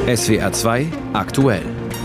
SWR 2 aktuell.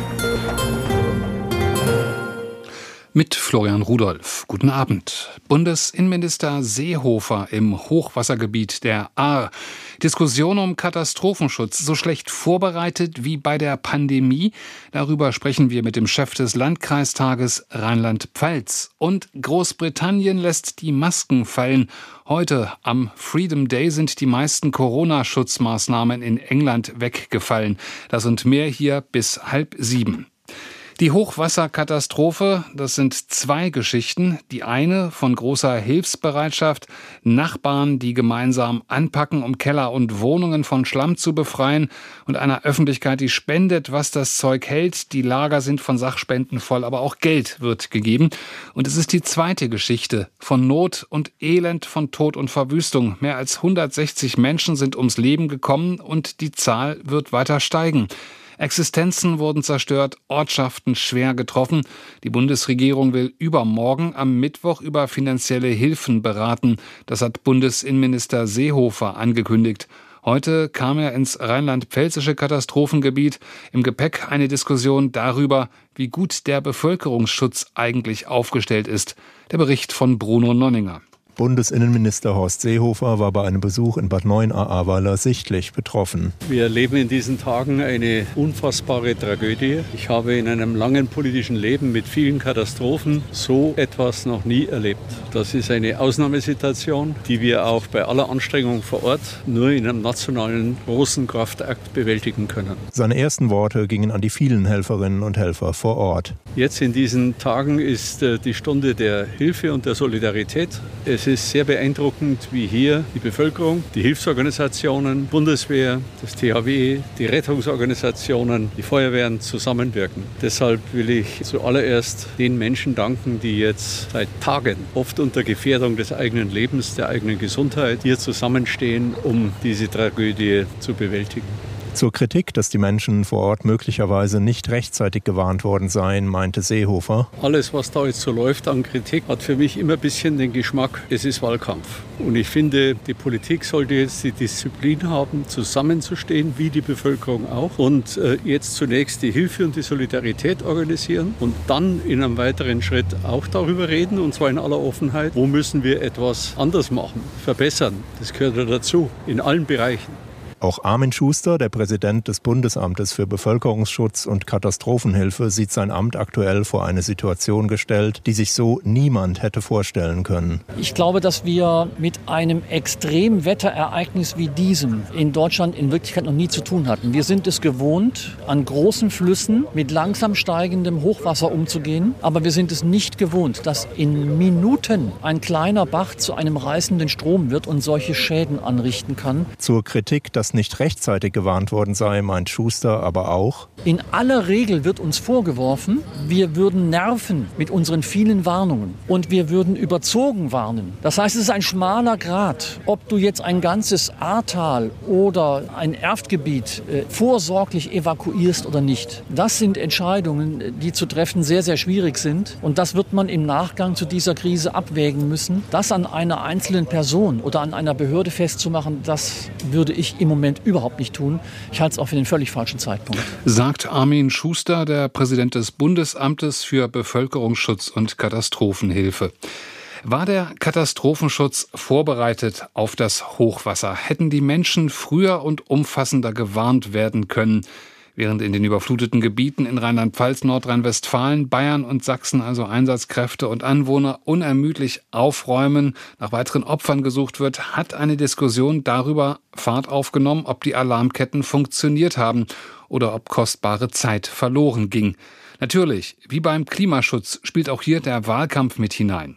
Mit Florian Rudolph. Guten Abend. Bundesinnenminister Seehofer im Hochwassergebiet der Ahr. Diskussion um Katastrophenschutz. So schlecht vorbereitet wie bei der Pandemie? Darüber sprechen wir mit dem Chef des Landkreistages Rheinland-Pfalz. Und Großbritannien lässt die Masken fallen. Heute, am Freedom Day, sind die meisten Corona-Schutzmaßnahmen in England weggefallen. Das und mehr hier bis 6:30. Die Hochwasserkatastrophe, das sind zwei Geschichten. Die eine von großer Hilfsbereitschaft, Nachbarn, die gemeinsam anpacken, um Keller und Wohnungen von Schlamm zu befreien, und einer Öffentlichkeit, die spendet, was das Zeug hält. Die Lager sind von Sachspenden voll, aber auch Geld wird gegeben. Und es ist die zweite Geschichte von Not und Elend, von Tod und Verwüstung. Mehr als 160 Menschen sind ums Leben gekommen und die Zahl wird weiter steigen. Existenzen wurden zerstört, Ortschaften schwer getroffen. Die Bundesregierung will übermorgen am Mittwoch über finanzielle Hilfen beraten. Das hat Bundesinnenminister Seehofer angekündigt. Heute kam er ins rheinland-pfälzische Katastrophengebiet. Im Gepäck eine Diskussion darüber, wie gut der Bevölkerungsschutz eigentlich aufgestellt ist. Der Bericht von Bruno Nonninger. Bundesinnenminister Horst Seehofer war bei einem Besuch in Bad Neuenahr-Ahrweiler sichtlich betroffen. Wir erleben in diesen Tagen eine unfassbare Tragödie. Ich habe in einem langen politischen Leben mit vielen Katastrophen so etwas noch nie erlebt. Das ist eine Ausnahmesituation, die wir auch bei aller Anstrengung vor Ort nur in einem nationalen großen Kraftakt bewältigen können. Seine ersten Worte gingen an die vielen Helferinnen und Helfer vor Ort. Jetzt in diesen Tagen ist die Stunde der Hilfe und der Solidarität. Es ist sehr beeindruckend, wie hier die Bevölkerung, die Hilfsorganisationen, Bundeswehr, das THW, die Rettungsorganisationen, die Feuerwehren zusammenwirken. Deshalb will ich zuallererst den Menschen danken, die jetzt seit Tagen, oft unter Gefährdung des eigenen Lebens, der eigenen Gesundheit, hier zusammenstehen, um diese Tragödie zu bewältigen. Zur Kritik, dass die Menschen vor Ort möglicherweise nicht rechtzeitig gewarnt worden seien, meinte Seehofer: Alles, was da jetzt so läuft an Kritik, hat für mich immer ein bisschen den Geschmack, es ist Wahlkampf. Und ich finde, die Politik sollte jetzt die Disziplin haben, zusammenzustehen, wie die Bevölkerung auch. Und jetzt zunächst die Hilfe und die Solidarität organisieren und dann in einem weiteren Schritt auch darüber reden, und zwar in aller Offenheit, wo müssen wir etwas anders machen, verbessern. Das gehört ja dazu, in allen Bereichen. Auch Armin Schuster, der Präsident des Bundesamtes für Bevölkerungsschutz und Katastrophenhilfe, sieht sein Amt aktuell vor eine Situation gestellt, die sich so niemand hätte vorstellen können. Ich glaube, dass wir mit einem Extremwetterereignis wie diesem in Deutschland in Wirklichkeit noch nie zu tun hatten. Wir sind es gewohnt, an großen Flüssen mit langsam steigendem Hochwasser umzugehen. Aber wir sind es nicht gewohnt, dass in Minuten ein kleiner Bach zu einem reißenden Strom wird und solche Schäden anrichten kann. Zur Kritik, dass nicht rechtzeitig gewarnt worden sei, meint Schuster aber auch: In aller Regel wird uns vorgeworfen, wir würden nerven mit unseren vielen Warnungen und wir würden überzogen warnen. Das heißt, es ist ein schmaler Grat, ob du jetzt ein ganzes Ahrtal oder ein Erftgebiet vorsorglich evakuierst oder nicht. Das sind Entscheidungen, die zu treffen sehr, sehr schwierig sind, und das wird man im Nachgang zu dieser Krise abwägen müssen. Das an einer einzelnen Person oder an einer Behörde festzumachen, das würde ich im Moment überhaupt nicht tun. Ich halte es auch für den völlig falschen Zeitpunkt. Sagt Armin Schuster, der Präsident des Bundesamtes für Bevölkerungsschutz und Katastrophenhilfe. War der Katastrophenschutz vorbereitet auf das Hochwasser? Hätten die Menschen früher und umfassender gewarnt werden können? Während in den überfluteten Gebieten in Rheinland-Pfalz, Nordrhein-Westfalen, Bayern und Sachsen also Einsatzkräfte und Anwohner unermüdlich aufräumen, nach weiteren Opfern gesucht wird, hat eine Diskussion darüber Fahrt aufgenommen, ob die Alarmketten funktioniert haben oder ob kostbare Zeit verloren ging. Natürlich, wie beim Klimaschutz, spielt auch hier der Wahlkampf mit hinein.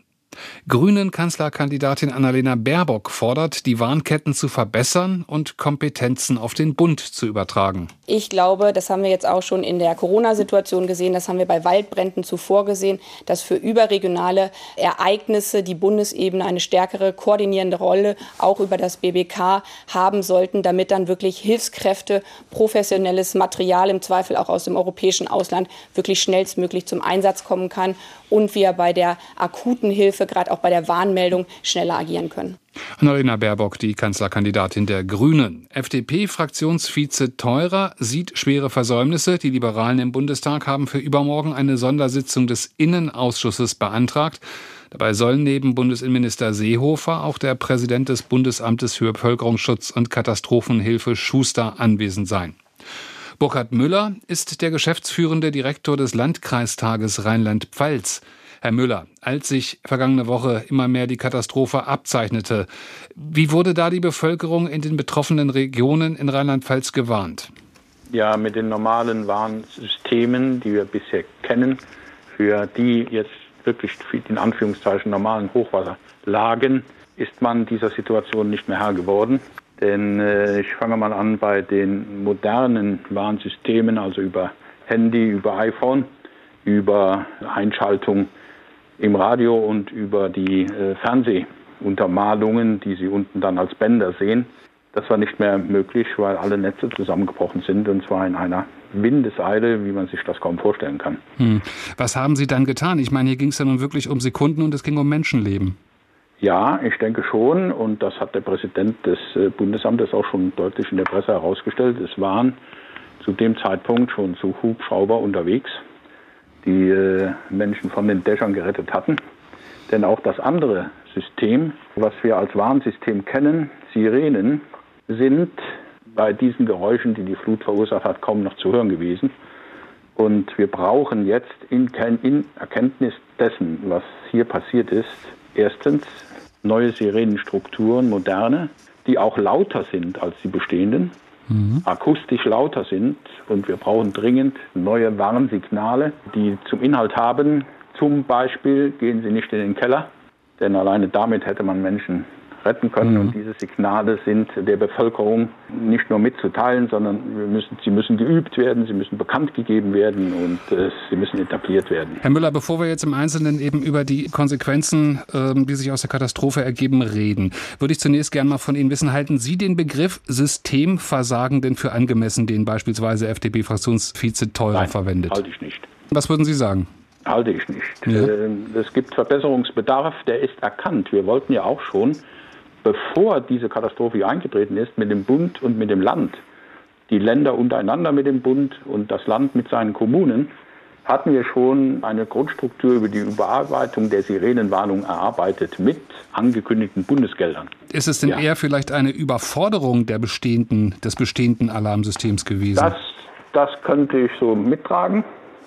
Grünen-Kanzlerkandidatin Annalena Baerbock fordert, die Warnketten zu verbessern und Kompetenzen auf den Bund zu übertragen. Ich glaube, das haben wir jetzt auch schon in der Corona-Situation gesehen, das haben wir bei Waldbränden zuvor gesehen, dass für überregionale Ereignisse die Bundesebene eine stärkere koordinierende Rolle auch über das BBK haben sollten, damit dann wirklich Hilfskräfte, professionelles Material im Zweifel auch aus dem europäischen Ausland wirklich schnellstmöglich zum Einsatz kommen kann und wir bei der akuten Hilfe Hilfe, gerade auch bei der Warnmeldung, schneller agieren können. Annalena Baerbock, die Kanzlerkandidatin der Grünen. FDP-Fraktionsvize Theurer sieht schwere Versäumnisse. Die Liberalen im Bundestag haben für übermorgen eine Sondersitzung des Innenausschusses beantragt. Dabei sollen neben Bundesinnenminister Seehofer auch der Präsident des Bundesamtes für Bevölkerungsschutz und Katastrophenhilfe Schuster anwesend sein. Burkhard Müller ist der geschäftsführende Direktor des Landkreistages Rheinland-Pfalz. Herr Müller, als sich vergangene Woche immer mehr die Katastrophe abzeichnete, wie wurde da die Bevölkerung in den betroffenen Regionen in Rheinland-Pfalz gewarnt? Ja, mit den normalen Warnsystemen, die wir bisher kennen, für die jetzt wirklich in Anführungszeichen normalen Hochwasserlagen, ist man dieser Situation nicht mehr Herr geworden. Denn ich fange mal an bei den modernen Warnsystemen, also über Handy, über iPhone, über Einschaltung im Radio und über die Fernsehuntermalungen, die Sie unten dann als Bänder sehen. Das war nicht mehr möglich, weil alle Netze zusammengebrochen sind, und zwar in einer Windeseile, wie man sich das kaum vorstellen kann. Was haben Sie dann getan? Ich meine, hier ging es ja nun wirklich um Sekunden und es ging um Menschenleben. Ja, ich denke schon, und das hat der Präsident des Bundesamtes auch schon deutlich in der Presse herausgestellt. Es waren zu dem Zeitpunkt schon so Hubschrauber unterwegs, die Menschen von den Dächern gerettet hatten. Denn auch das andere System, was wir als Warnsystem kennen, Sirenen, sind bei diesen Geräuschen, die die Flut verursacht hat, kaum noch zu hören gewesen. Und wir brauchen jetzt in Erkenntnis dessen, was hier passiert ist, erstens neue Sirenenstrukturen, moderne, die auch lauter sind als die bestehenden, akustisch lauter sind. Und wir brauchen dringend neue Warnsignale, die zum Inhalt haben, zum Beispiel gehen Sie nicht in den Keller, denn alleine damit hätte man Menschen retten können. Und diese Signale sind der Bevölkerung nicht nur mitzuteilen, sondern sie müssen geübt werden, sie müssen bekannt gegeben werden und sie müssen etabliert werden. Herr Müller, bevor wir jetzt im Einzelnen eben über die Konsequenzen, die sich aus der Katastrophe ergeben, reden, würde ich zunächst gerne mal von Ihnen wissen, halten Sie den Begriff Systemversagen denn für angemessen, den beispielsweise FDP-Fraktionsvize Theurer verwendet? Halte ich nicht. Was würden Sie sagen? Halte ich nicht. Ja. Es gibt Verbesserungsbedarf, der ist erkannt. Wir wollten ja auch schon, bevor diese Katastrophe eingetreten ist, mit dem Bund und mit dem Land, die Länder untereinander mit dem Bund und das Land mit seinen Kommunen, hatten wir schon eine Grundstruktur über die Überarbeitung der Sirenenwarnung erarbeitet mit angekündigten Bundesgeldern. Ist es denn eher vielleicht eine Überforderung des bestehenden Alarmsystems gewesen? Das könnte ich so mittragen,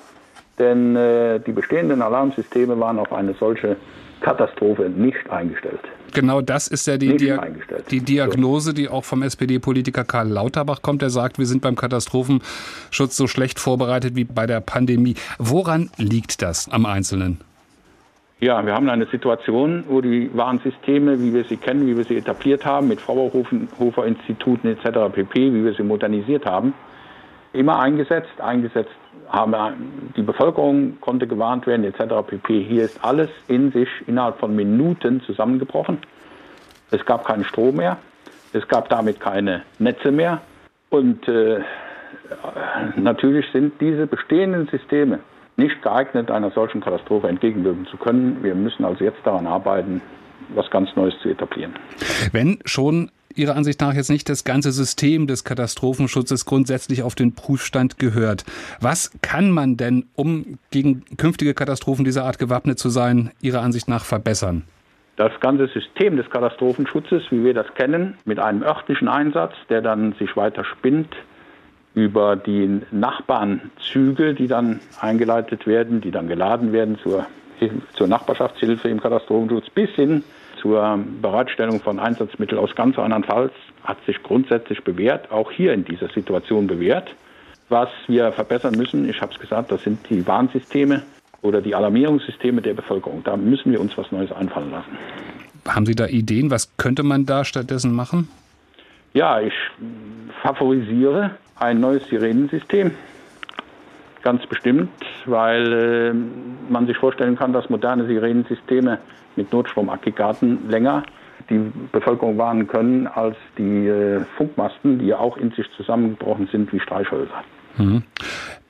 denn die bestehenden Alarmsysteme waren auf eine solche Katastrophe nicht eingestellt. Genau das ist ja die Diagnose, die auch vom SPD-Politiker Karl Lauterbach kommt. Der sagt, wir sind beim Katastrophenschutz so schlecht vorbereitet wie bei der Pandemie. Woran liegt das am Einzelnen? Ja, wir haben eine Situation, wo die Warnsysteme, wie wir sie kennen, wie wir sie etabliert haben, mit Fraunhofer-Instituten etc. pp., wie wir sie modernisiert haben, immer eingesetzt haben. Die Bevölkerung konnte gewarnt werden etc. pp. Hier ist alles in sich innerhalb von Minuten zusammengebrochen. Es gab keinen Strom mehr, es gab damit keine Netze mehr und natürlich sind diese bestehenden Systeme nicht geeignet, einer solchen Katastrophe entgegenwirken zu können. Wir müssen also jetzt daran arbeiten, was ganz Neues zu etablieren. Wenn schon Ihrer Ansicht nach jetzt nicht das ganze System des Katastrophenschutzes grundsätzlich auf den Prüfstand gehört. Was kann man denn, um gegen künftige Katastrophen dieser Art gewappnet zu sein, Ihrer Ansicht nach verbessern? Das ganze System des Katastrophenschutzes, wie wir das kennen, mit einem örtlichen Einsatz, der dann sich weiter spinnt, über die Nachbarnzüge, die dann eingeleitet werden, die dann geladen werden zur Nachbarschaftshilfe im Katastrophenschutz, bis hin zur Bereitstellung von Einsatzmitteln aus ganz Rheinland-Pfalz, hat sich grundsätzlich bewährt, auch hier in dieser Situation bewährt. Was wir verbessern müssen, ich habe es gesagt, das sind die Warnsysteme oder die Alarmierungssysteme der Bevölkerung. Da müssen wir uns was Neues einfallen lassen. Haben Sie da Ideen? Was könnte man da stattdessen machen? Ja, ich favorisiere ein neues Sirenensystem. Ganz bestimmt, weil man sich vorstellen kann, dass moderne Sirenensysteme mit Notstromaggregaten länger die Bevölkerung warnen können als die Funkmasten, die ja auch in sich zusammengebrochen sind wie Streichhölzer.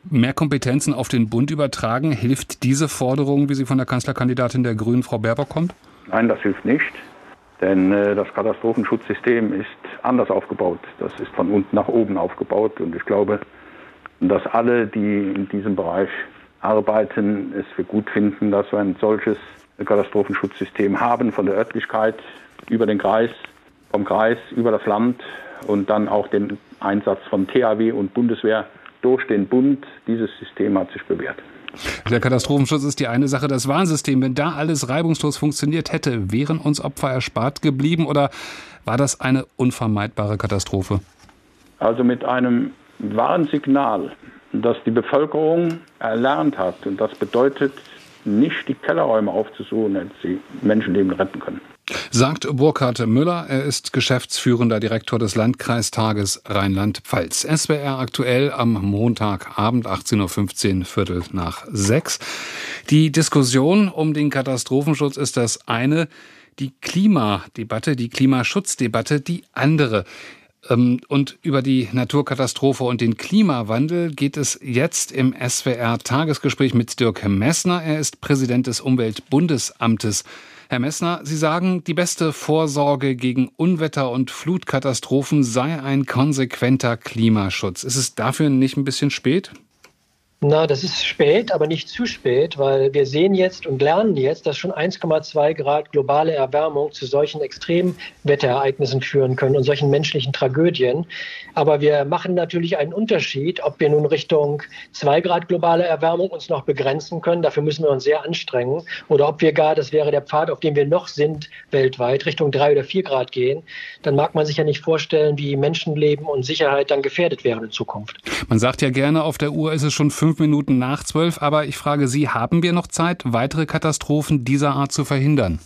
Mehr Kompetenzen auf den Bund übertragen, hilft diese Forderung, wie sie von der Kanzlerkandidatin der Grünen, Frau Baerbock, kommt? Nein, das hilft nicht, denn das Katastrophenschutzsystem ist anders aufgebaut. Das ist von unten nach oben aufgebaut und ich glaube, dass alle, die in diesem Bereich arbeiten, es für gut finden, dass wir ein solches Katastrophenschutzsystem haben, von der Örtlichkeit über den Kreis, vom Kreis über das Land und dann auch den Einsatz von THW und Bundeswehr durch den Bund. Dieses System hat sich bewährt. Der Katastrophenschutz ist die eine Sache, das Warnsystem. Wenn da alles reibungslos funktioniert hätte, wären uns Opfer erspart geblieben oder war das eine unvermeidbare Katastrophe? Also mit einem Warnsignal, das die Bevölkerung erlernt hat. Und das bedeutet nicht, die Kellerräume aufzusuchen, wenn sie Menschenleben retten können. Sagt Burkhard Müller. Er ist geschäftsführender Direktor des Landkreistages Rheinland-Pfalz. SWR aktuell am Montagabend, 18.15 Uhr, 5:45. Die Diskussion um den Katastrophenschutz ist das eine, die Klimadebatte, die Klimaschutzdebatte die andere. Und über die Naturkatastrophe und den Klimawandel geht es jetzt im SWR-Tagesgespräch mit Dirk Messner. Er ist Präsident des Umweltbundesamtes. Herr Messner, Sie sagen, die beste Vorsorge gegen Unwetter und Flutkatastrophen sei ein konsequenter Klimaschutz. Ist es dafür nicht ein bisschen spät? Na, das ist spät, aber nicht zu spät, weil wir sehen jetzt und lernen jetzt, dass schon 1,2 Grad globale Erwärmung zu solchen Extremwetterereignissen führen können und solchen menschlichen Tragödien. Aber wir machen natürlich einen Unterschied, ob wir nun Richtung 2 Grad globale Erwärmung uns noch begrenzen können. Dafür müssen wir uns sehr anstrengen. Oder ob wir gar, das wäre der Pfad, auf dem wir noch sind weltweit, Richtung 3 oder 4 Grad gehen. Dann mag man sich ja nicht vorstellen, wie Menschenleben und Sicherheit dann gefährdet wären in Zukunft. Man sagt ja gerne, auf der Uhr ist es schon 5 Minuten nach 12, aber ich frage Sie, haben wir noch Zeit, weitere Katastrophen dieser Art zu verhindern?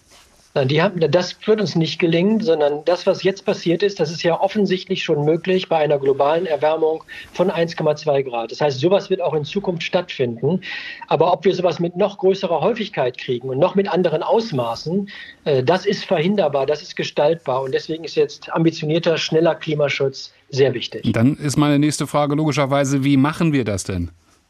Nein, das wird uns nicht gelingen, sondern das, was jetzt passiert ist, das ist ja offensichtlich schon möglich bei einer globalen Erwärmung von 1,2 Grad. Das heißt, sowas wird auch in Zukunft stattfinden. Aber ob wir sowas mit noch größerer Häufigkeit kriegen und noch mit anderen Ausmaßen, das ist verhinderbar, das ist gestaltbar. Und deswegen ist jetzt ambitionierter, schneller Klimaschutz sehr wichtig. Dann ist meine nächste Frage logischerweise, wie machen wir das denn?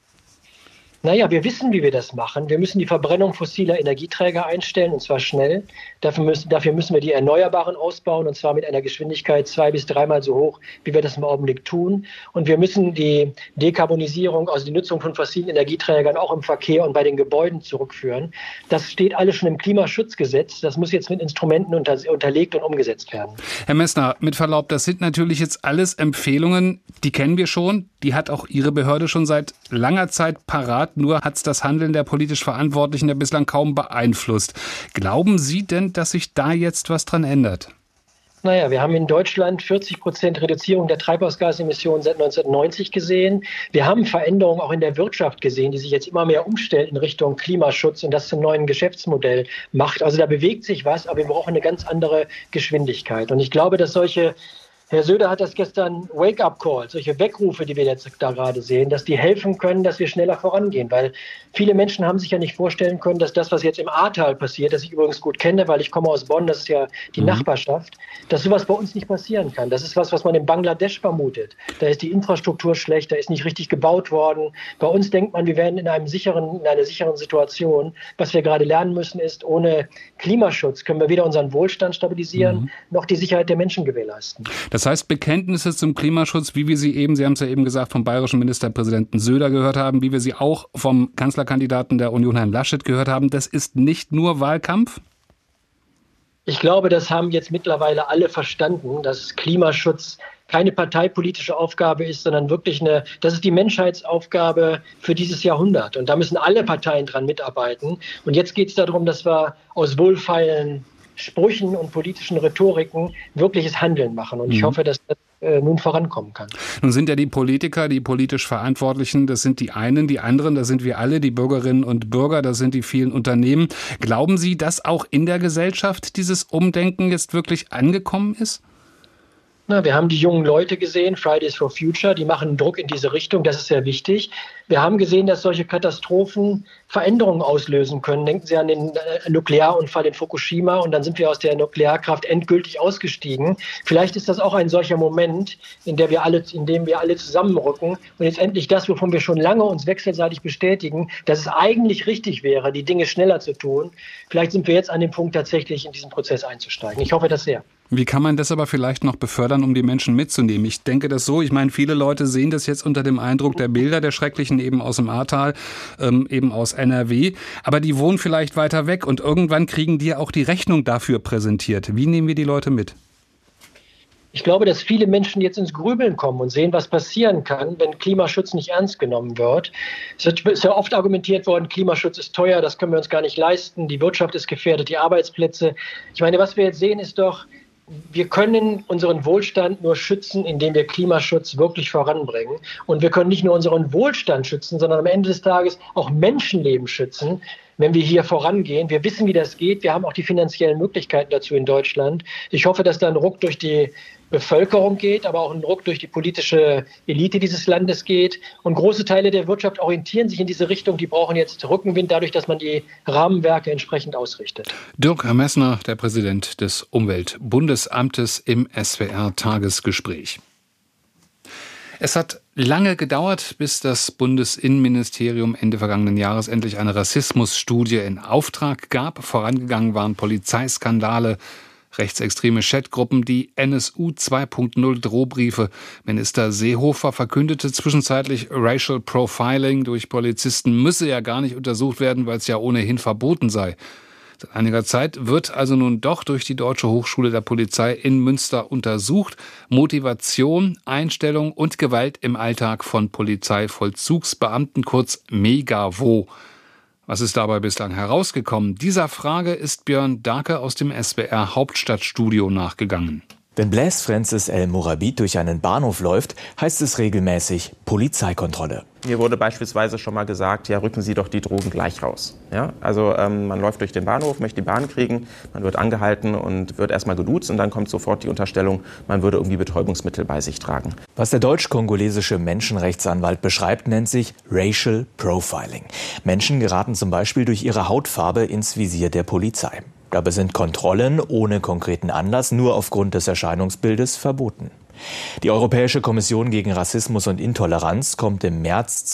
Naja, wir wissen, wie wir das machen. Wir müssen die Verbrennung fossiler Energieträger einstellen, und zwar schnell. Dafür müssen wir die Erneuerbaren ausbauen, und zwar mit einer Geschwindigkeit 2- bis 3-mal so hoch, wie wir das im Augenblick tun. Und wir müssen die Dekarbonisierung, also die Nutzung von fossilen Energieträgern auch im Verkehr und bei den Gebäuden zurückführen. Das steht alles schon im Klimaschutzgesetz. Das muss jetzt mit Instrumenten unterlegt und umgesetzt werden. Herr Messner, mit Verlaub, das sind natürlich jetzt alles Empfehlungen, die kennen wir schon. Die hat auch Ihre Behörde schon seit langer Zeit parat. Nur hat es das Handeln der politisch Verantwortlichen ja bislang kaum beeinflusst. Glauben Sie denn, dass sich da jetzt was dran ändert? Naja, wir haben in Deutschland 40% Reduzierung der Treibhausgasemissionen seit 1990 gesehen. Wir haben Veränderungen auch in der Wirtschaft gesehen, die sich jetzt immer mehr umstellen in Richtung Klimaschutz und das zum neuen Geschäftsmodell macht. Also da bewegt sich was, aber wir brauchen eine ganz andere Geschwindigkeit. Und ich glaube, dass Herr Söder hat das gestern Wake-up-Call, solche Weckrufe, die wir jetzt da gerade sehen, dass die helfen können, dass wir schneller vorangehen. Weil viele Menschen haben sich ja nicht vorstellen können, dass das, was jetzt im Ahrtal passiert, das ich übrigens gut kenne, weil ich komme aus Bonn, das ist ja die Nachbarschaft, dass sowas bei uns nicht passieren kann. Das ist was man in Bangladesch vermutet. Da ist die Infrastruktur schlecht, da ist nicht richtig gebaut worden. Bei uns denkt man, wir wären in einer sicheren Situation. Was wir gerade lernen müssen, ist, ohne Klimaschutz können wir weder unseren Wohlstand stabilisieren, noch die Sicherheit der Menschen gewährleisten. Das heißt, Bekenntnisse zum Klimaschutz, wie wir sie eben, Sie haben es ja eben gesagt, vom bayerischen Ministerpräsidenten Söder gehört haben, wie wir sie auch vom Kanzlerkandidaten der Union, Herrn Laschet, gehört haben, das ist nicht nur Wahlkampf? Ich glaube, das haben jetzt mittlerweile alle verstanden, dass Klimaschutz keine parteipolitische Aufgabe ist, sondern wirklich das ist die Menschheitsaufgabe für dieses Jahrhundert. Und da müssen alle Parteien dran mitarbeiten. Und jetzt geht es darum, dass wir aus wohlfeilen Sprüchen und politischen Rhetoriken wirkliches Handeln machen. Und ich hoffe, dass das nun vorankommen kann. Nun sind ja die Politiker, die politisch Verantwortlichen, das sind die einen, die anderen, das sind wir alle, die Bürgerinnen und Bürger, das sind die vielen Unternehmen. Glauben Sie, dass auch in der Gesellschaft dieses Umdenken jetzt wirklich angekommen ist? Wir haben die jungen Leute gesehen, Fridays for Future, die machen Druck in diese Richtung, das ist sehr wichtig. Wir haben gesehen, dass solche Katastrophen Veränderungen auslösen können. Denken Sie an den Nuklearunfall in Fukushima und dann sind wir aus der Nuklearkraft endgültig ausgestiegen. Vielleicht ist das auch ein solcher Moment, in dem wir alle zusammenrücken und jetzt endlich das, wovon wir schon lange uns wechselseitig bestätigen, dass es eigentlich richtig wäre, die Dinge schneller zu tun. Vielleicht sind wir jetzt an dem Punkt, tatsächlich in diesen Prozess einzusteigen. Ich hoffe das sehr. Wie kann man das aber vielleicht noch befördern, um die Menschen mitzunehmen? Ich denke das so, ich meine, viele Leute sehen das jetzt unter dem Eindruck der Bilder, der schrecklichen, eben aus dem Ahrtal, eben aus NRW, aber die wohnen vielleicht weiter weg und irgendwann kriegen die auch die Rechnung dafür präsentiert. Wie nehmen wir die Leute mit? Ich glaube, dass viele Menschen jetzt ins Grübeln kommen und sehen, was passieren kann, wenn Klimaschutz nicht ernst genommen wird. Es ist ja oft argumentiert worden, Klimaschutz ist teuer, das können wir uns gar nicht leisten, die Wirtschaft ist gefährdet, die Arbeitsplätze. Ich meine, was wir jetzt sehen, ist doch, wir können unseren Wohlstand nur schützen, indem wir Klimaschutz wirklich voranbringen. Und wir können nicht nur unseren Wohlstand schützen, sondern am Ende des Tages auch Menschenleben schützen, wenn wir hier vorangehen. Wir wissen, wie das geht. Wir haben auch die finanziellen Möglichkeiten dazu in Deutschland. Ich hoffe, dass da ein Ruck durch die Bevölkerung geht, aber auch ein Ruck durch die politische Elite dieses Landes geht. Und große Teile der Wirtschaft orientieren sich in diese Richtung. Die brauchen jetzt Rückenwind dadurch, dass man die Rahmenwerke entsprechend ausrichtet. Dirk Messner, der Präsident des Umweltbundesamtes im SWR-Tagesgespräch. Es hat lange gedauert, bis das Bundesinnenministerium Ende vergangenen Jahres endlich eine Rassismusstudie in Auftrag gab. Vorangegangen waren Polizeiskandale, rechtsextreme Chatgruppen, die NSU 2.0 Drohbriefe. Minister Seehofer verkündete zwischenzeitlich, Racial Profiling durch Polizisten müsse ja gar nicht untersucht werden, weil es ja ohnehin verboten sei. Seit einiger Zeit wird also nun doch durch die Deutsche Hochschule der Polizei in Münster untersucht. Motivation, Einstellung und Gewalt im Alltag von Polizeivollzugsbeamten, kurz MEGAVO. Was ist dabei bislang herausgekommen? Dieser Frage ist Björn Dahlke aus dem SWR Hauptstadtstudio nachgegangen. Wenn Blaise Francis El Mourabit durch einen Bahnhof läuft, heißt es regelmäßig Polizeikontrolle. Mir wurde beispielsweise schon mal gesagt, ja, rücken Sie doch die Drogen gleich raus. Ja, also man läuft durch den Bahnhof, möchte die Bahn kriegen, man wird angehalten und wird erstmal geduzt und dann kommt sofort die Unterstellung, man würde irgendwie Betäubungsmittel bei sich tragen. Was der deutsch-kongolesische Menschenrechtsanwalt beschreibt, nennt sich Racial Profiling. Menschen geraten zum Beispiel durch ihre Hautfarbe ins Visier der Polizei. Dabei sind Kontrollen ohne konkreten Anlass nur aufgrund des Erscheinungsbildes verboten. Die Europäische Kommission gegen Rassismus und Intoleranz kommt im März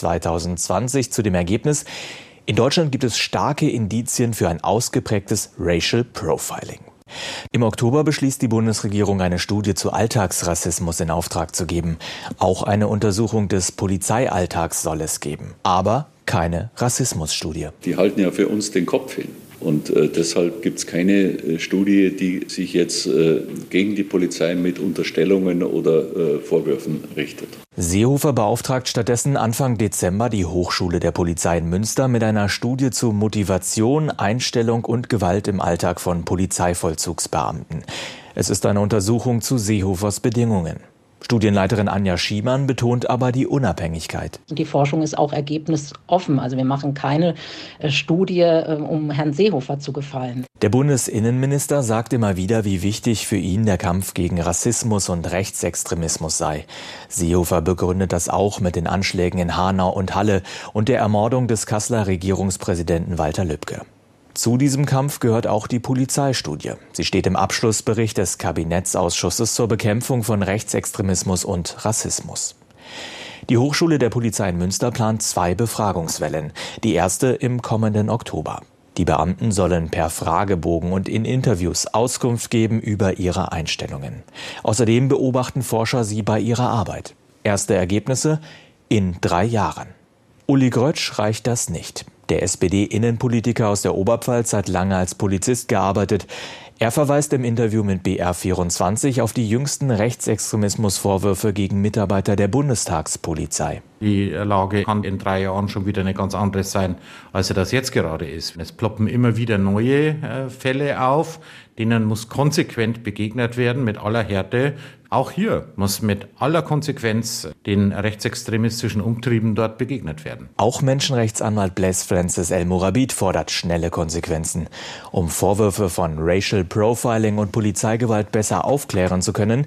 2020 zu dem Ergebnis, in Deutschland gibt es starke Indizien für ein ausgeprägtes Racial Profiling. Im Oktober beschließt die Bundesregierung, eine Studie zu Alltagsrassismus in Auftrag zu geben. Auch eine Untersuchung des Polizeialltags soll es geben, aber keine Rassismusstudie. Die halten ja für uns den Kopf hin. Und deshalb gibt es keine Studie, die sich jetzt gegen die Polizei mit Unterstellungen oder Vorwürfen richtet. Seehofer beauftragt stattdessen Anfang Dezember die Hochschule der Polizei in Münster mit einer Studie zu Motivation, Einstellung und Gewalt im Alltag von Polizeivollzugsbeamten. Es ist eine Untersuchung zu Seehofers Bedingungen. Studienleiterin Anja Schiemann betont aber die Unabhängigkeit. Die Forschung ist auch ergebnisoffen. Also wir machen keine Studie, um Herrn Seehofer zu gefallen. Der Bundesinnenminister sagt immer wieder, wie wichtig für ihn der Kampf gegen Rassismus und Rechtsextremismus sei. Seehofer begründet das auch mit den Anschlägen in Hanau und Halle und der Ermordung des Kasseler Regierungspräsidenten Walter Lübcke. Zu diesem Kampf gehört auch die Polizeistudie. Sie steht im Abschlussbericht des Kabinettsausschusses zur Bekämpfung von Rechtsextremismus und Rassismus. Die Hochschule der Polizei in Münster plant 2 Befragungswellen. Die erste im kommenden Oktober. Die Beamten sollen per Fragebogen und in Interviews Auskunft geben über ihre Einstellungen. Außerdem beobachten Forscher sie bei ihrer Arbeit. Erste Ergebnisse in 3 Jahren. Uli Grötsch reicht das nicht. Der SPD-Innenpolitiker aus der Oberpfalz hat lange als Polizist gearbeitet. Er verweist im Interview mit BR24 auf die jüngsten Rechtsextremismusvorwürfe gegen Mitarbeiter der Bundestagspolizei. Die Lage kann in 3 Jahren schon wieder eine ganz andere sein, als sie das jetzt gerade ist. Es ploppen immer wieder neue Fälle auf, denen muss konsequent begegnet werden mit aller Härte. Auch hier muss mit aller Konsequenz den rechtsextremistischen Umtrieben dort begegnet werden. Auch Menschenrechtsanwalt Blaise Francis El Mourabit fordert schnelle Konsequenzen. Um Vorwürfe von Racial Profiling und Polizeigewalt besser aufklären zu können,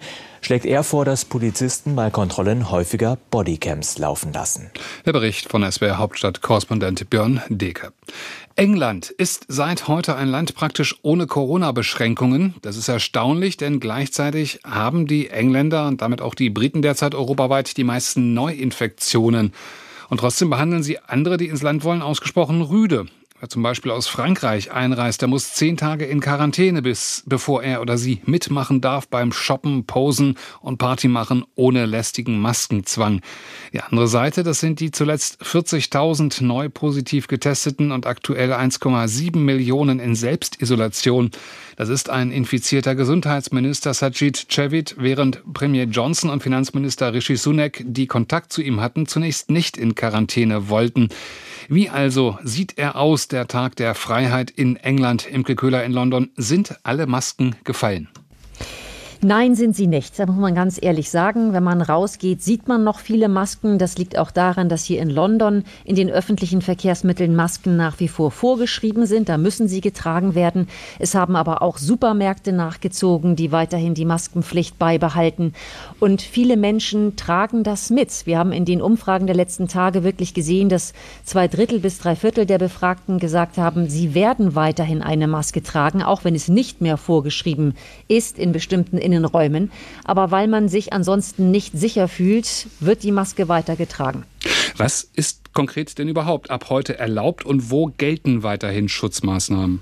schlägt er vor, dass Polizisten bei Kontrollen häufiger Bodycams laufen lassen. Der Bericht von SWR-Hauptstadt-Korrespondent Björn Deke. England ist seit heute ein Land praktisch ohne Corona-Beschränkungen. Das ist erstaunlich, denn gleichzeitig haben die Engländer und damit auch die Briten derzeit europaweit die meisten Neuinfektionen. Und trotzdem behandeln sie andere, die ins Land wollen, ausgesprochen rüde. Wer zum Beispiel aus Frankreich einreist, der muss 10 Tage in Quarantäne, bevor er oder sie mitmachen darf beim Shoppen, Posen und Party machen ohne lästigen Maskenzwang. Die andere Seite, das sind die zuletzt 40.000 neu positiv getesteten und aktuell 1,7 Millionen in Selbstisolation. Das ist ein infizierter Gesundheitsminister Sajid Javid, während Premier Johnson und Finanzminister Rishi Sunak, die Kontakt zu ihm hatten, zunächst nicht in Quarantäne wollten. Wie also sieht er aus, der Tag der Freiheit in England? Imke Köhler in London. Sind alle Masken gefallen? Nein, sind sie nicht. Da muss man ganz ehrlich sagen. Wenn man rausgeht, sieht man noch viele Masken. Das liegt auch daran, dass hier in London in den öffentlichen Verkehrsmitteln Masken nach wie vor vorgeschrieben sind. Da müssen sie getragen werden. Es haben aber auch Supermärkte nachgezogen, die weiterhin die Maskenpflicht beibehalten. Und viele Menschen tragen das mit. Wir haben in den Umfragen der letzten Tage wirklich gesehen, dass 2/3 bis 3/4 der Befragten gesagt haben, sie werden weiterhin eine Maske tragen, auch wenn es nicht mehr vorgeschrieben ist in bestimmten Innenräumen. Aber weil man sich ansonsten nicht sicher fühlt, wird die Maske weiter getragen. Was ist konkret denn überhaupt ab heute erlaubt und wo gelten weiterhin Schutzmaßnahmen?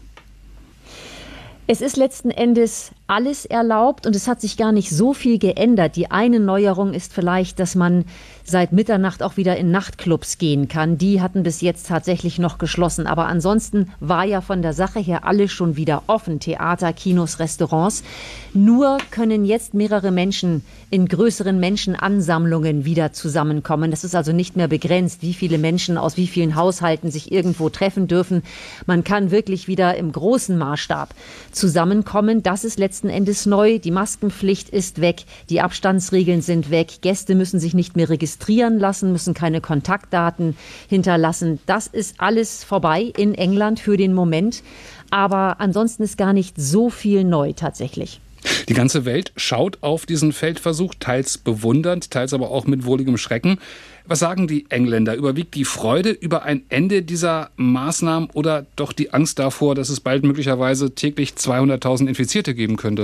Es ist letzten Endes alles erlaubt und es hat sich gar nicht so viel geändert. Die eine Neuerung ist vielleicht, dass man seit Mitternacht auch wieder in Nachtclubs gehen kann. Die hatten bis jetzt tatsächlich noch geschlossen. Aber ansonsten war ja von der Sache her alles schon wieder offen. Theater, Kinos, Restaurants. Nur können jetzt mehrere Menschen in größeren Menschenansammlungen wieder zusammenkommen. Das ist also nicht mehr begrenzt, wie viele Menschen aus wie vielen Haushalten sich irgendwo treffen dürfen. Man kann wirklich wieder im großen Maßstab zusammenkommen. Das ist letzten Endes neu. Die Maskenpflicht ist weg. Die Abstandsregeln sind weg. Gäste müssen sich nicht mehr registrieren lassen, müssen keine Kontaktdaten hinterlassen. Das ist alles vorbei in England für den Moment. Aber ansonsten ist gar nicht so viel neu tatsächlich. Die ganze Welt schaut auf diesen Feldversuch, teils bewundernd, teils aber auch mit wohligem Schrecken. Was sagen die Engländer? Überwiegt die Freude über ein Ende dieser Maßnahmen oder doch die Angst davor, dass es bald möglicherweise täglich 200.000 Infizierte geben könnte?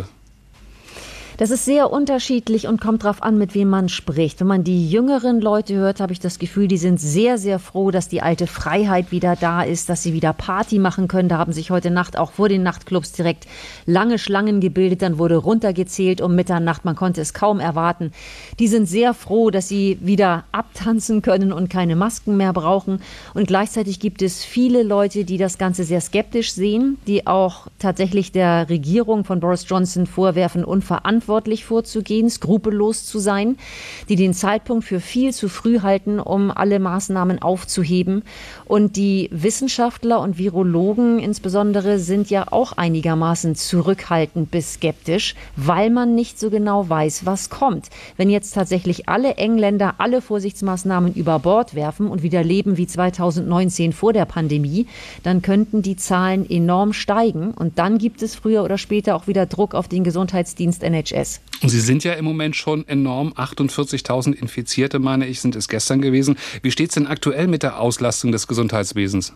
Das ist sehr unterschiedlich und kommt darauf an, mit wem man spricht. Wenn man die jüngeren Leute hört, habe ich das Gefühl, die sind sehr, sehr froh, dass die alte Freiheit wieder da ist, dass sie wieder Party machen können. Da haben sich heute Nacht auch vor den Nachtclubs direkt lange Schlangen gebildet. Dann wurde runtergezählt um Mitternacht. Man konnte es kaum erwarten. Die sind sehr froh, dass sie wieder abtanzen können und keine Masken mehr brauchen. Und gleichzeitig gibt es viele Leute, die das Ganze sehr skeptisch sehen, die auch tatsächlich der Regierung von Boris Johnson vorwerfen, unverantwortlich vorzugehen, skrupellos zu sein, die den Zeitpunkt für viel zu früh halten, um alle Maßnahmen aufzuheben. Und die Wissenschaftler und Virologen insbesondere sind ja auch einigermaßen zurückhaltend bis skeptisch, weil man nicht so genau weiß, was kommt. Wenn jetzt tatsächlich alle Engländer alle Vorsichtsmaßnahmen über Bord werfen und wieder leben wie 2019 vor der Pandemie, dann könnten die Zahlen enorm steigen. Und dann gibt es früher oder später auch wieder Druck auf den Gesundheitsdienst NHS. Und Sie sind ja im Moment schon enorm. 48.000 Infizierte, meine ich, sind es gestern gewesen. Wie steht es denn aktuell mit der Auslastung des Gesundheitswesens?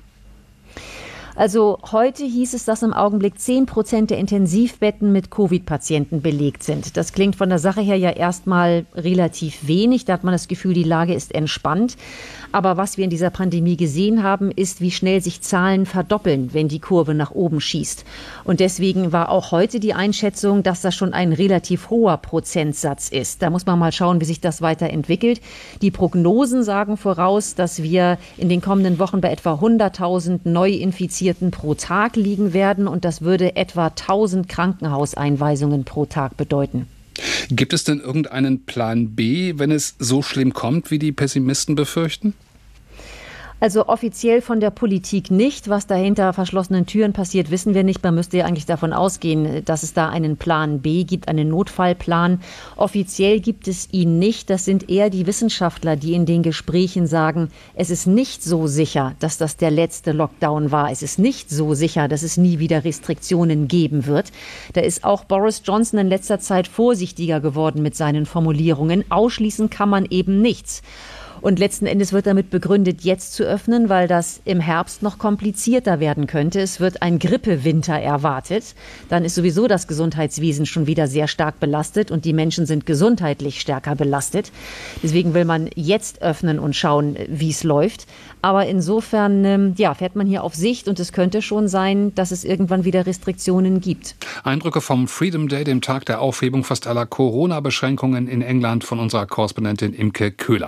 Also heute hieß es, dass im Augenblick 10% der Intensivbetten mit Covid-Patienten belegt sind. Das klingt von der Sache her ja erstmal relativ wenig. Da hat man das Gefühl, die Lage ist entspannt. Aber was wir in dieser Pandemie gesehen haben, ist, wie schnell sich Zahlen verdoppeln, wenn die Kurve nach oben schießt. Und deswegen war auch heute die Einschätzung, dass das schon ein relativ hoher Prozentsatz ist. Da muss man mal schauen, wie sich das weiterentwickelt. Die Prognosen sagen voraus, dass wir in den kommenden Wochen bei etwa 100.000 Neuinfizierten pro Tag liegen werden. Und das würde etwa 1.000 Krankenhauseinweisungen pro Tag bedeuten. Gibt es denn irgendeinen Plan B, wenn es so schlimm kommt, wie die Pessimisten befürchten? Also offiziell von der Politik nicht. Was da hinter verschlossenen Türen passiert, wissen wir nicht. Man müsste ja eigentlich davon ausgehen, dass es da einen Plan B gibt, einen Notfallplan. Offiziell gibt es ihn nicht. Das sind eher die Wissenschaftler, die in den Gesprächen sagen, es ist nicht so sicher, dass das der letzte Lockdown war. Es ist nicht so sicher, dass es nie wieder Restriktionen geben wird. Da ist auch Boris Johnson in letzter Zeit vorsichtiger geworden mit seinen Formulierungen. Ausschließen kann man eben nichts. Und letzten Endes wird damit begründet, jetzt zu öffnen, weil das im Herbst noch komplizierter werden könnte. Es wird ein Grippewinter erwartet. Dann ist sowieso das Gesundheitswesen schon wieder sehr stark belastet und die Menschen sind gesundheitlich stärker belastet. Deswegen will man jetzt öffnen und schauen, wie es läuft. Aber insofern fährt man hier auf Sicht und es könnte schon sein, dass es irgendwann wieder Restriktionen gibt. Eindrücke vom Freedom Day, dem Tag der Aufhebung fast aller Corona-Beschränkungen in England, von unserer Korrespondentin Imke Köhler.